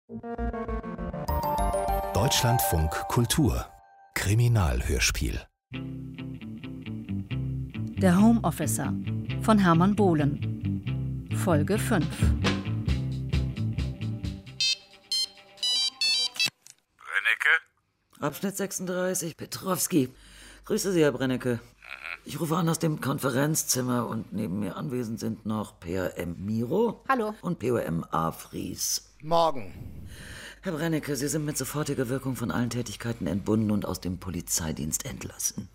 Deutschlandfunk Kultur Kriminalhörspiel. Der Home Officer von Hermann Bohlen. Folge 5. Brennecke? Abschnitt 36, Petrowski. Grüße Sie, Herr Brennecke. Ich rufe an aus dem Konferenzzimmer und neben mir anwesend sind noch PRM Miro. Hallo. Und POM A. Fries. Morgen. Herr Brennecke, Sie sind mit sofortiger Wirkung von allen Tätigkeiten entbunden und aus dem Polizeidienst entlassen.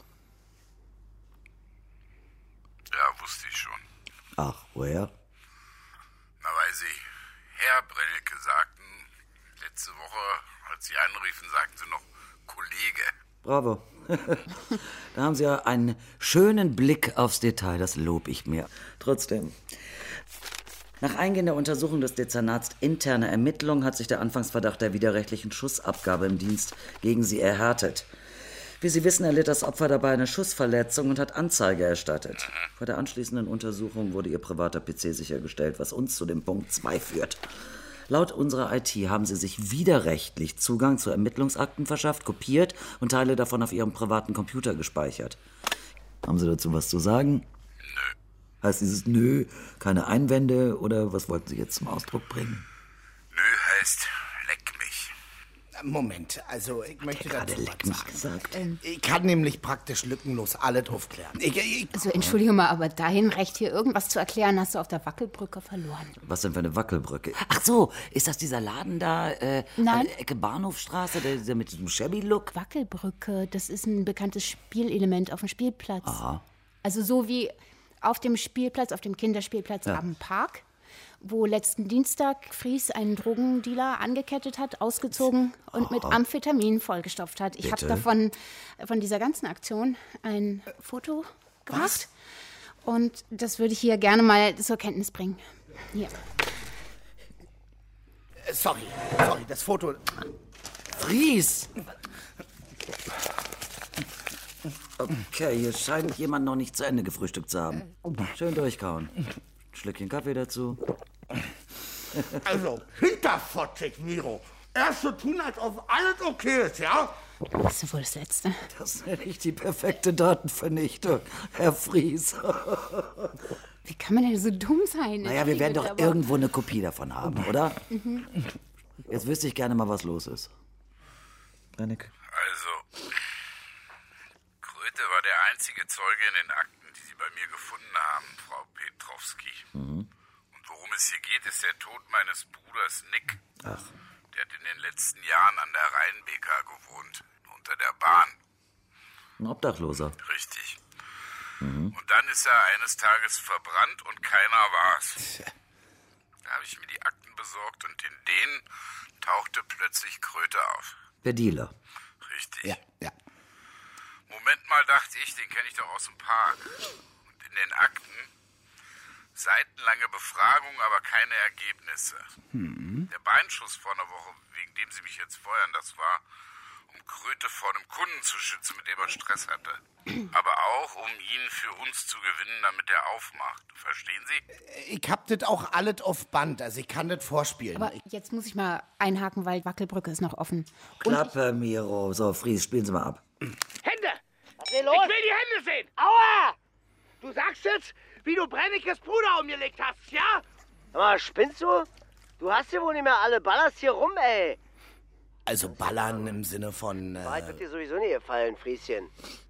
Ja, wusste ich schon. Ach, woher? Na, weil Sie Herr Brennecke sagten. Letzte Woche, als Sie anriefen, sagten Sie noch Kollege. Bravo. Da haben Sie ja einen schönen Blick aufs Detail, das lob ich mir. Trotzdem. Nach eingehender Untersuchung des Dezernats interner Ermittlungen hat sich der Anfangsverdacht der widerrechtlichen Schussabgabe im Dienst gegen Sie erhärtet. Wie Sie wissen, erlitt das Opfer dabei eine Schussverletzung und hat Anzeige erstattet. Vor der anschließenden Untersuchung wurde Ihr privater PC sichergestellt, was uns zu dem Punkt 2 führt. Laut unserer IT haben Sie sich widerrechtlich Zugang zu Ermittlungsakten verschafft, kopiert und Teile davon auf Ihrem privaten Computer gespeichert. Haben Sie dazu was zu sagen? Nö. Heißt dieses Nö keine Einwände oder was wollten Sie jetzt zum Ausdruck bringen? Nö heißt leck mich. Moment, also ich möchte dazu leck was mich sagen. gesagt. Ich kann nämlich praktisch lückenlos alles aufklären. Also entschuldige mal, aber dahin recht hier irgendwas zu erklären, hast du auf der Wackelbrücke verloren. Was denn für eine Wackelbrücke? Ach so, ist das dieser Laden da, Nein. an der Ecke Bahnhofstraße, der mit diesem Shabby-Look? Wackelbrücke, das ist ein bekanntes Spielelement auf dem Spielplatz. Aha. Also so wie auf dem Spielplatz, auf dem Kinderspielplatz am Park, wo letzten Dienstag Fries einen Drogendealer angekettet hat, ausgezogen und mit Amphetamin vollgestopft hat. Ich habe davon, von dieser ganzen Aktion, ein Foto gemacht. Und das würde ich hier gerne mal zur Kenntnis bringen. Hier. Sorry, das Foto. Fries! Okay, hier scheint jemand noch nicht zu Ende gefrühstückt zu haben. Schön durchkauen. Schlückchen Kaffee dazu. Also, hinterfotzig, Miro. Erst so tun, als ob alles okay ist, ja? Das ist wohl das Letzte. Das nenne ich die perfekte Datenvernichtung, Herr Fries. Wie kann man denn so dumm sein? Naja, wir werden doch irgendwo eine Kopie davon haben, oder? Jetzt wüsste ich gerne mal, was los ist. Brennecke. Also, Kröte war der einzige Zeuge in den Akten, die Sie bei mir gefunden haben, Frau Petrowski. Und worum es hier geht, ist der Tod meines Bruders Nick. Ach. Der hat in den letzten Jahren an der Rheinbeker gewohnt, unter der Bahn. Ein Obdachloser. Richtig. Und dann ist er eines Tages verbrannt und keiner war's. Da habe ich mir die Akten besorgt und in denen tauchte plötzlich Kröte auf. Der Dealer. Richtig. Ja. Moment mal, dachte ich, den kenne ich doch aus dem Park. Und in den Akten seitenlange Befragung, aber keine Ergebnisse. Der Beinschuss vor einer Woche, wegen dem Sie mich jetzt feuern, das war, um Kröte vor einem Kunden zu schützen, mit dem er Stress hatte. Aber auch, um ihn für uns zu gewinnen, damit er aufmacht. Verstehen Sie? Ich hab das auch alles auf Band, also ich kann das vorspielen. Aber jetzt muss ich mal einhaken, weil Wackelbrücke ist noch offen. Klappe, Miro. So, Fries, spielen Sie mal ab. Hände! Was ist los? Ich will die Hände sehen! Aua! Du sagst jetzt, wie du Brennekes Bruder umgelegt hast, ja? Sag mal, spinnst du? Du hast hier wohl nicht mehr alle, ballerst hier rum, ey. Also ballern im Sinne von... Wahrheit wird dir sowieso nie gefallen, Frieschen.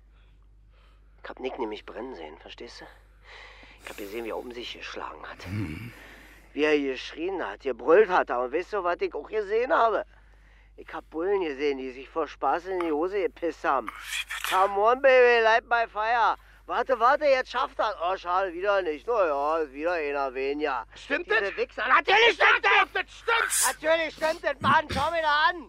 Ich hab Nick nämlich brennen sehen, verstehst du? Ich hab gesehen, wie er um sich geschlagen hat. Wie er geschrien hat, gebrüllt hat. Und weißt du, was ich auch gesehen habe? Ich hab Bullen gesehen, die sich vor Spaß in die Hose gepisst haben. Come on, baby, light my fire. Warte, jetzt schafft das. Oh, schade, wieder nicht. Naja, ist wieder einer weniger. Stimmt Diese das? Wichser. Natürlich stimmt das! Das stimmt! Natürlich stimmt das, Mann. Schau mir da an.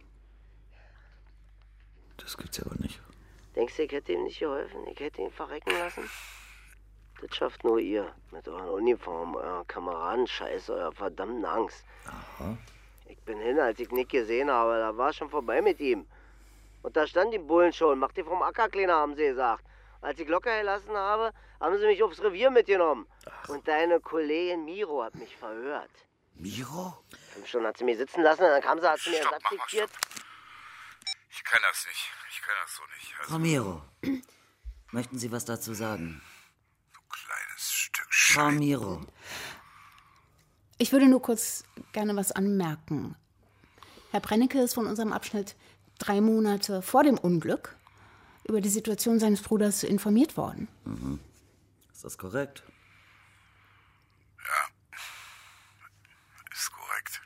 Das gibt's ja aber nicht. Denkst du, ich hätte ihm nicht geholfen? Ich hätte ihn verrecken lassen? Das schafft nur ihr. Mit euren Uniformen, euren Kameradenscheiß, eurer verdammten Angst. Aha. Ich bin hin, als ich Nick gesehen habe. Da war es schon vorbei mit ihm. Und da standen die Bullen schon. Mach dir vom Acker, Kleiner, haben sie gesagt. Als ich locker gelassen habe, haben sie mich aufs Revier mitgenommen. Und deine Kollegin Miro hat mich verhört. Miro? 5 Stunden hat sie mir sitzen lassen, dann kam sie, hat sie mir einen Satz diktiert. Ich kann das nicht. Ich kann das so nicht. Also, Frau Miro, möchten Sie was dazu sagen? du kleines Stück Frau Miro. Ich würde nur kurz gerne was anmerken. Herr Brennecke ist von unserem Abschnitt 3 Monate vor dem Unglück über die Situation seines Bruders informiert worden. Mhm. Ist das korrekt? Ja, ist korrekt.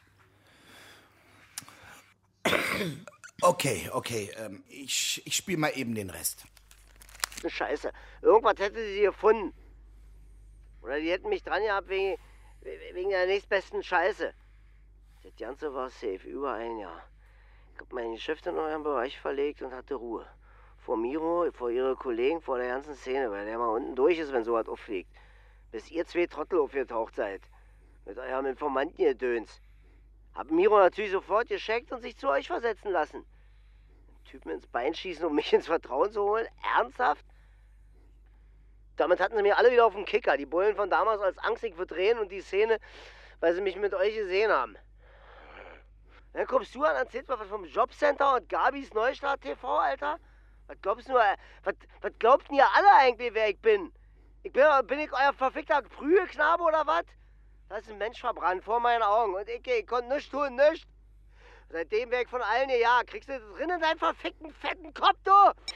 Okay. Ich spiele mal eben den Rest. Scheiße. Irgendwas hätte sie gefunden. Oder die hätten mich dran gehabt wegen der nächstbesten Scheiße. Das Ganze war safe, über ein Jahr. Ich hab mein Geschäft in euren Bereich verlegt und hatte Ruhe. Vor Miro, vor ihre Kollegen, vor der ganzen Szene, weil der mal unten durch ist, wenn sowas auffliegt. Bis ihr 2 Trottel aufgetaucht seid. Mit eurem Informantengedöns. Hab Miro natürlich sofort gescheckt und sich zu euch versetzen lassen. Den Typen ins Bein schießen, um mich ins Vertrauen zu holen? Ernsthaft? Damit hatten sie mir alle wieder auf den Kicker. Die Bullen von damals als angstig verdrehen und die Szene, weil sie mich mit euch gesehen haben. Dann kommst du an, erzählst was vom Jobcenter und Gabis Neustart TV, Alter? Was glaubt denn ihr alle eigentlich, wer ich bin? Bin ich euer verfickter Prügelknabe oder was? Da ist ein Mensch verbrannt vor meinen Augen und ich konnte nichts tun, nichts. Seitdem wär ich von allen gejagt. Kriegst du das drin in deinen verfickten, fetten Kopf, du?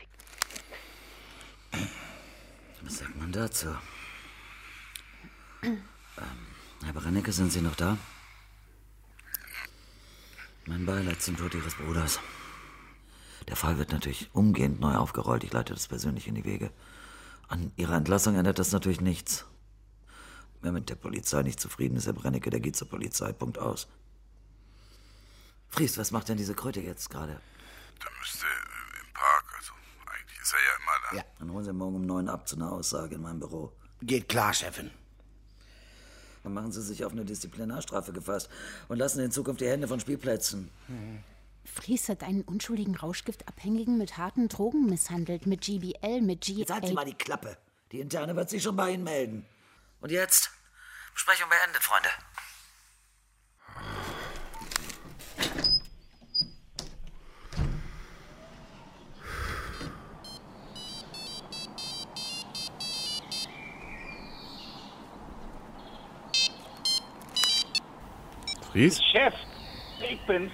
Was sagt man dazu? Herr Brennecke, sind Sie noch da? Mein Beileid zum Tod Ihres Bruders. Der Fall wird natürlich umgehend neu aufgerollt. Ich leite das persönlich in die Wege. An Ihrer Entlassung ändert das natürlich nichts. Wer mit der Polizei nicht zufrieden ist, Herr Brennecke, der geht zur Polizei. Punkt aus. Fries, was macht denn diese Kröte jetzt gerade? Da müsste im Park, also eigentlich ist er ja immer da. Ja. Dann holen Sie morgen um 9 ab zu einer Aussage in meinem Büro. Geht klar, Chefin. Dann machen Sie sich auf eine Disziplinarstrafe gefasst und lassen in Zukunft die Hände von Spielplätzen. Fries hat einen unschuldigen Rauschgiftabhängigen mit harten Drogen misshandelt, mit GBL, mit GA. Jetzt halten Sie mal die Klappe. Die Interne wird sich schon bei Ihnen melden. Und jetzt? Besprechung beendet, Freunde. Fries? Chef, ich bin's.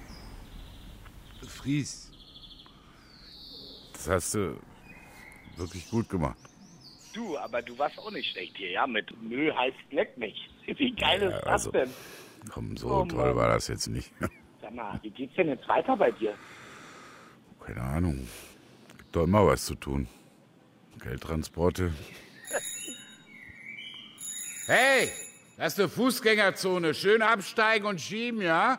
Fries. Das hast du wirklich gut gemacht. Du, aber du warst auch nicht schlecht hier, ja? Mit Müll heißt leck mich. Wie geil ist das also, denn? Komm, so toll war das jetzt nicht. Sag mal, wie geht's denn jetzt weiter bei dir? Keine Ahnung. Gibt doch immer was zu tun. Geldtransporte. Hey, das ist eine Fußgängerzone. Schön absteigen und schieben, ja?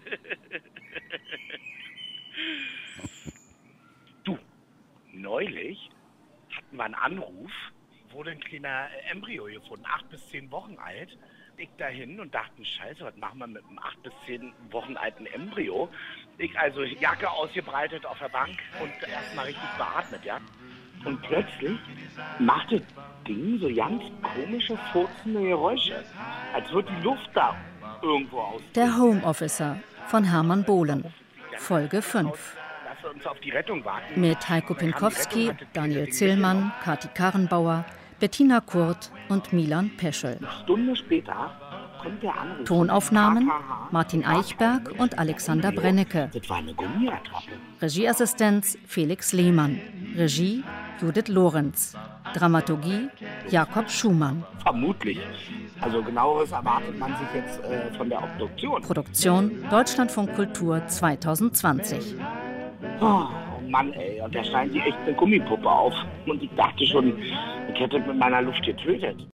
Du, neulich hatten wir einen Anruf, wurde ein kleiner Embryo gefunden, 8 bis 10 Wochen alt. Ich dahin und dachte, Scheiße, was machen wir mit einem 8 bis 10 Wochen alten Embryo? Ich also Jacke ausgebreitet auf der Bank und erstmal richtig beatmet, ja? Und plötzlich macht das Ding so ganz komische, furzende Geräusche. Als würde die Luft da irgendwo aus. Der Homeofficer von Hermann Bohlen. Folge 5. Lass uns auf die Rettung warten. Mit Heiko Pinkowski, Daniel Zillmann, Kati Karrenbauer, Bettina Kurt und Milan Peschel. Eine Stunde später kommt der Anruf. Tonaufnahmen Martin Eichberg und Alexander Brennecke. Das war eine Gummiattrappe. Regieassistenz Felix Lehmann. Regie Judith Lorenz. Dramaturgie Jakob Schumann. Vermutlich. Also genaueres erwartet man sich jetzt von der Obduktion. Produktion Deutschlandfunk Kultur 2020. Oh Mann, ey, und da scheint die echt eine Gummipuppe auf. Und ich dachte schon, ich hätte mit meiner Luft getötet.